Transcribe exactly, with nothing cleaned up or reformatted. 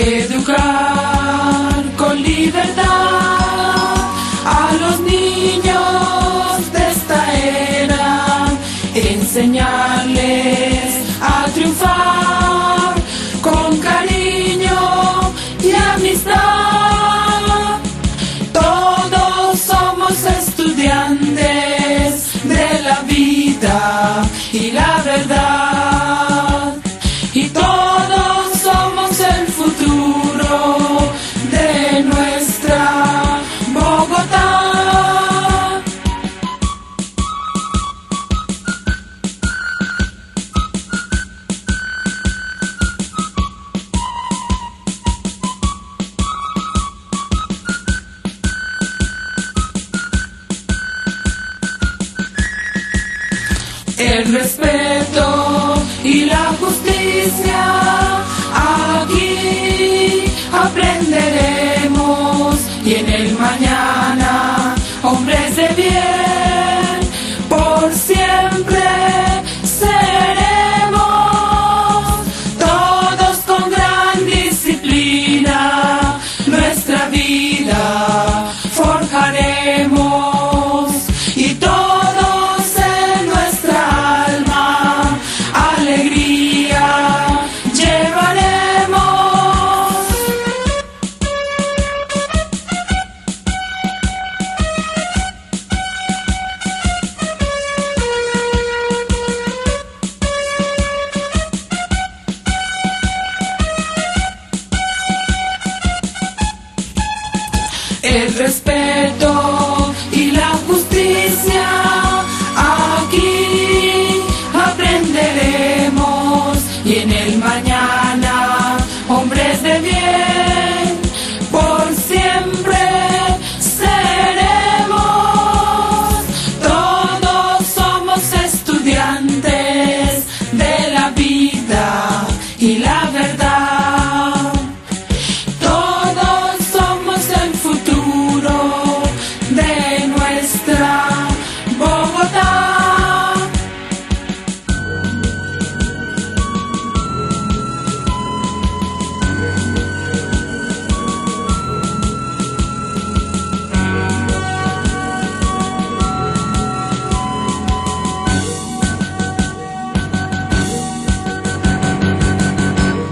Educar con libertad a los niños de esta era, enseñarles a triunfar con cariño y amistad. Todos somos estudiantes de la vida y la verdad, y todos somos el futuro de nuestra Bogotá. El respeto y la justicia aquí aprenderemos, y en el mañana hombres de bien por siempre seremos. Todos con gran disciplina nuestra vida forjaremos, y todos en nuestra alma alegría llevaremos. El respeto y la justicia